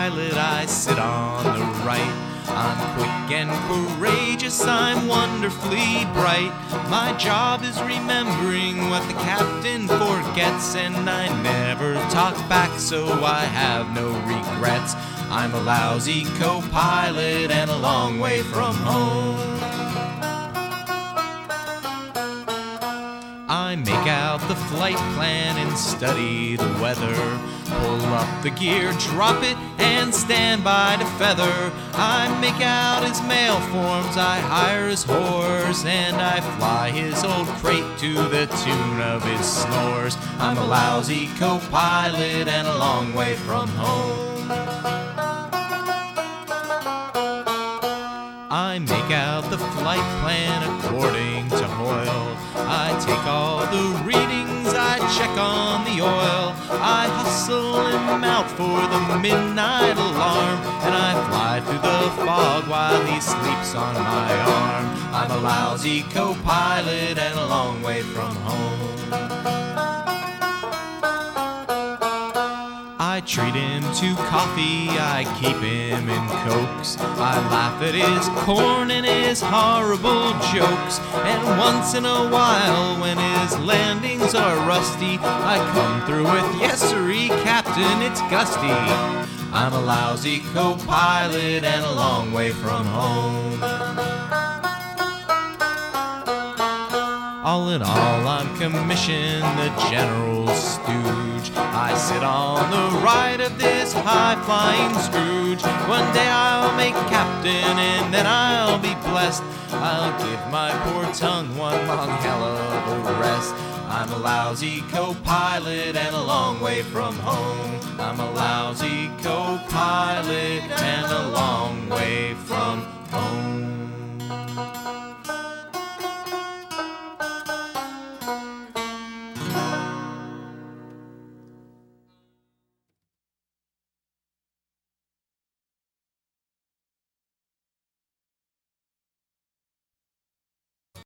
co-pilot, I sit on the right. I'm quick and courageous, I'm wonderfully bright. My job is remembering what the captain forgets, and I never talk back, so I have no regrets. I'm a lousy co-pilot and a long way from home. I make out the flight plan and study the weather. Pull up the gear, drop it, and stand by to feather. I make out his mail forms, I hire his horse, and I fly his old crate to the tune of his snores. I'm a lousy co-pilot and a long way from home. I make out the flight plan according to Hoyle. I take all the readings, I check on the oil. I hustle him out for the midnight alarm, and I fly through the fog while he sleeps on my arm. I'm a lousy co-pilot and a long way from home. I treat him to coffee, I keep him in cokes. I laugh at his corn and his horrible jokes. And once in a while, when his landings are rusty, I come through with, "Yes sirree, Captain, it's gusty." I'm a lousy co-pilot and a long way from home. All in all, I'm commissioned the General Stooge. I sit on the right of this high-flying Scrooge. One day I'll make captain and then I'll be blessed. I'll give my poor tongue one long hell of a rest. I'm a lousy co-pilot and a long way from home. I'm a lousy co-pilot